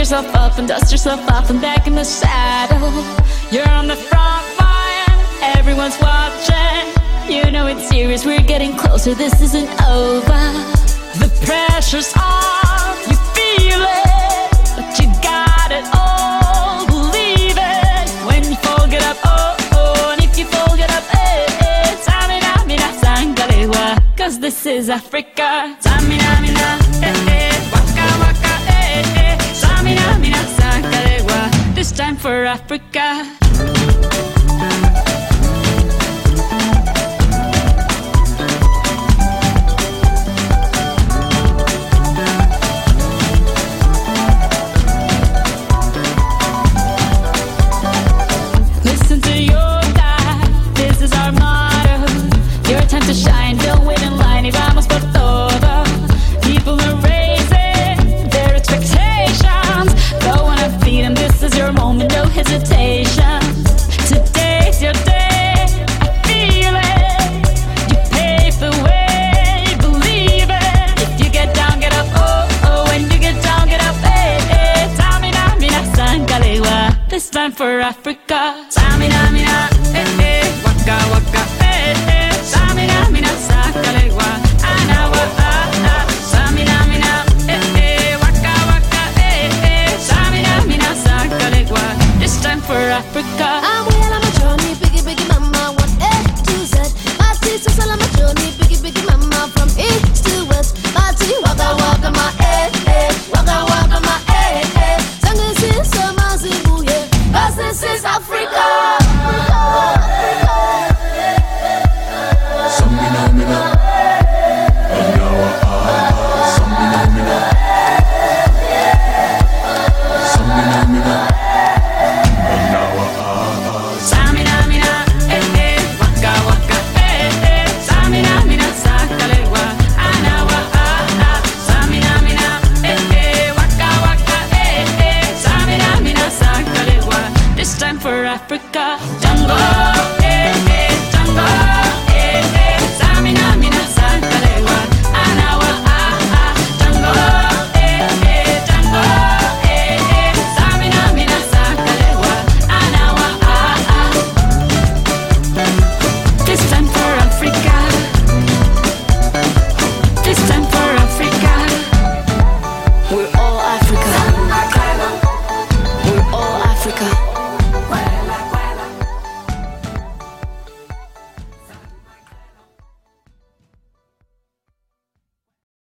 yourself up and dust yourself off and back in the saddle. You're on the front line, everyone's watching. You know it's serious, we're getting closer, this isn't over. The pressure's on, you feel it, but you got it all, believe it. When you fall, get up, oh, oh, and if you fall, get up, eh, eh. Samina, mina, sangalewa, cause this is Africa. Samina, mina, eh, eh, waka, waka, eh, eh. Samina, mina, sangalewa, this time for Africa. To shine, don't wait in line, y vamos por todo. People are raising their expectations. Go on and feed them, this is your moment, no hesitation. Today's your day, I feel it. You pave the way, believe it. If you get down, get up, oh, oh. When you get down, get up, eh, eh. Samina, mina, sangalewa, this time for Africa. Samina, mina, eh, eh. Waka, waka, eh, eh. Samina, mina, sangalewa, anawa, ah, ah. Samina, mina, eh, eh. Waka, waka, eh, eh. Samina, mina, sangalewa, this time for Africa. I'm well on my journey, biggie, biggie mama, 1A to Z. My teacher's all on my journey, biggie, biggie mama, from east to west. My tea, waka, waka, my eh, eh. Waka, waka, my eh, eh. Sangin' sin, sama, zibu, yeah. 'Cause this is Africa. For Africa, jungle.